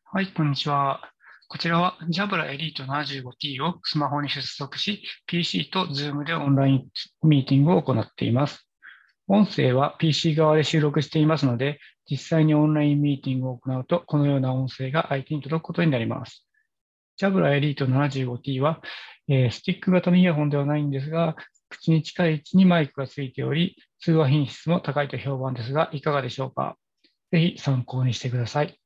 はい、こんにちは。こちらは Jabra Elite 75T をスマホに接続し、PC と Zoom でオンラインミーティングを行っています。音声は PC 側で収録していますので、実際にオンラインミーティングを行うと、このような音声が相手に届くことになります。Jabra Elite 75T は、スティック型のイヤホンではないんですが、口に近い位置にマイクがついており、通話品質も高いと評判ですが、いかがでしょうか。ぜひ参考にしてください。